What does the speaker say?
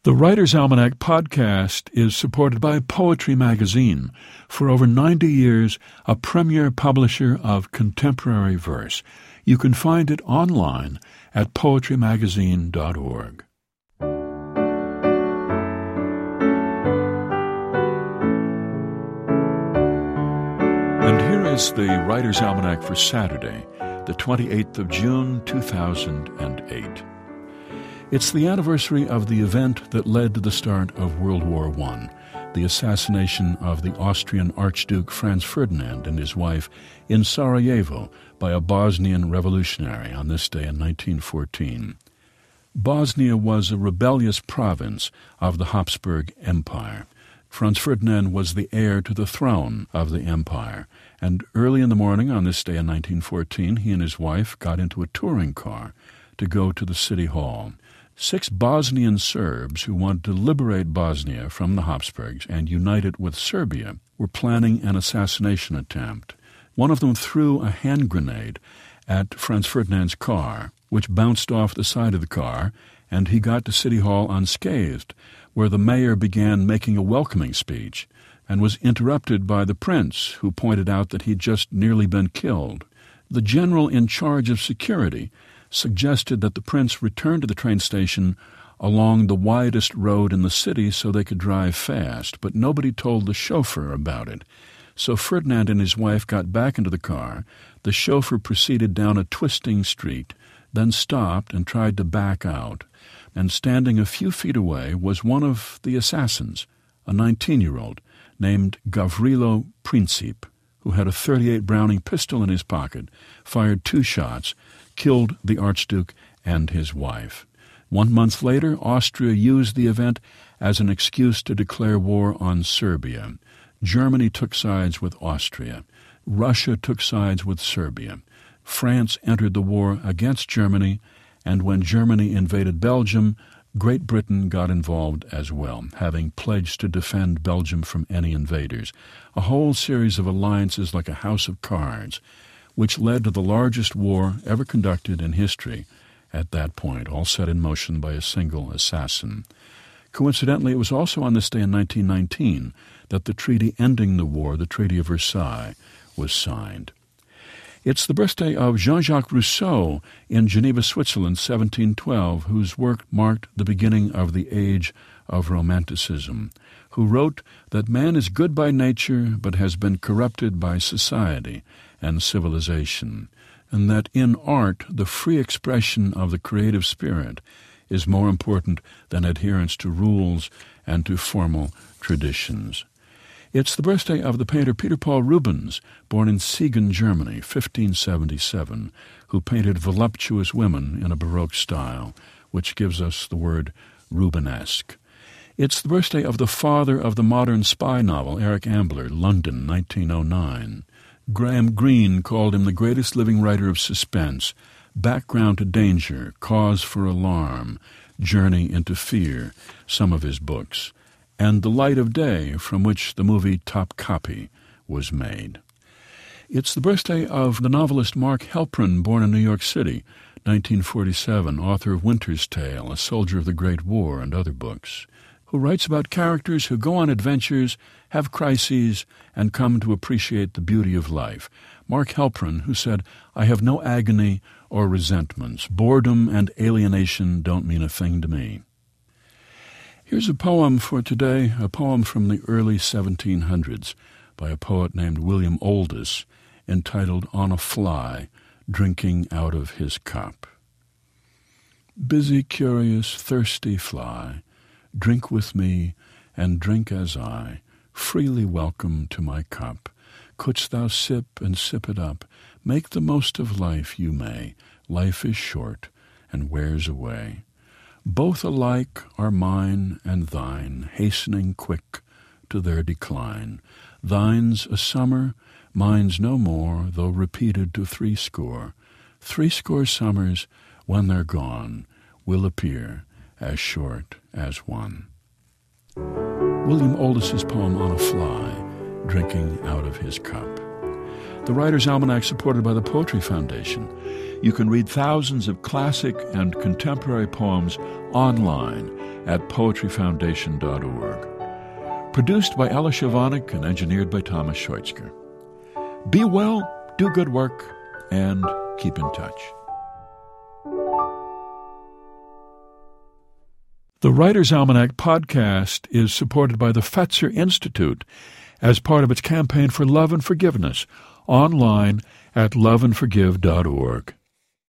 The Writer's Almanac podcast is supported by Poetry Magazine, for over 90 years a premier publisher of contemporary verse. You can find it online at poetrymagazine.org. And here is the Writer's Almanac for Saturday, the 28th of June, 2008. It's the anniversary of the event that led to the start of World War I, the assassination of the Austrian Archduke Franz Ferdinand and his wife in Sarajevo by a Bosnian revolutionary on this day in 1914. Bosnia was a rebellious province of the Habsburg Empire. Franz Ferdinand was the heir to the throne of the empire, and early in the morning on this day in 1914, he and his wife got into a touring car to go to the city hall. 6 Bosnian Serbs who wanted to liberate Bosnia from the Habsburgs and unite it with Serbia were planning an assassination attempt. One of them threw a hand grenade at Franz Ferdinand's car, which bounced off the side of the car, and he got to City Hall unscathed, where the mayor began making a welcoming speech and was interrupted by the prince, who pointed out that he'd just nearly been killed. The general in charge of security suggested that the prince return to the train station along the widest road in the city so they could drive fast, but nobody told the chauffeur about it. So Ferdinand and his wife got back into the car. The chauffeur proceeded down a twisting street, then stopped and tried to back out. And standing a few feet away was one of the assassins, a 19-year-old named Gavrilo Princip, who had a .38 Browning pistol in his pocket, fired 2 shots, killed the Archduke and his wife. 1 month later, Austria used the event as an excuse to declare war on Serbia. Germany took sides with Austria. Russia took sides with Serbia. France entered the war against Germany, and when Germany invaded Belgium, Great Britain got involved as well, having pledged to defend Belgium from any invaders. A whole series of alliances like a house of cards, which led to the largest war ever conducted in history at that point, all set in motion by a single assassin. Coincidentally, it was also on this day in 1919 that the treaty ending the war, the Treaty of Versailles, was signed. It's the birthday of Jean-Jacques Rousseau in Geneva, Switzerland, 1712, whose work marked the beginning of the age of Romanticism, who wrote that man is good by nature but has been corrupted by society and civilization, and that in art the free expression of the creative spirit is more important than adherence to rules and to formal traditions. It's the birthday of the painter Peter Paul Rubens, born in Siegen, Germany, 1577, who painted voluptuous women in a Baroque style, which gives us the word Rubenesque. It's the birthday of the father of the modern spy novel, Eric Ambler, London, 1909. Graham Greene called him the greatest living writer of suspense, background to danger, cause for alarm, journey into fear, some of his books, and The Light of Day, from which the movie Top Copy was made. It's the birthday of the novelist Mark Helprin, born in New York City, 1947, author of Winter's Tale, A Soldier of the Great War, and other books, who writes about characters who go on adventures, have crises, and come to appreciate the beauty of life. Mark Helprin, who said, "I have no agony or resentments. Boredom and alienation don't mean a thing to me." Here's a poem for today, a poem from the early 1700s by a poet named William Oldys, entitled On a Fly, Drinking Out of His Cup. Busy, curious, thirsty fly, drink with me, and drink as I, freely welcome to my cup. Couldst thou sip and sip it up, make the most of life you may. Life is short and wears away. Both alike are mine and thine, hastening quick to their decline. Thine's a summer, mine's no more, though repeated to 60. 60 summers, when they're gone, will appear as short as one. William Oldys's poem On a Fly, Drinking Out of His Cup. The Writer's Almanac supported by the Poetry Foundation. You can read thousands of classic and contemporary poems online at poetryfoundation.org. Produced by Ella Shavanik and engineered by Thomas Scheutzker. Be well, do good work, and keep in touch. The Writer's Almanac podcast is supported by the Fetzer Institute as part of its campaign for love and forgiveness, online at loveandforgive.org.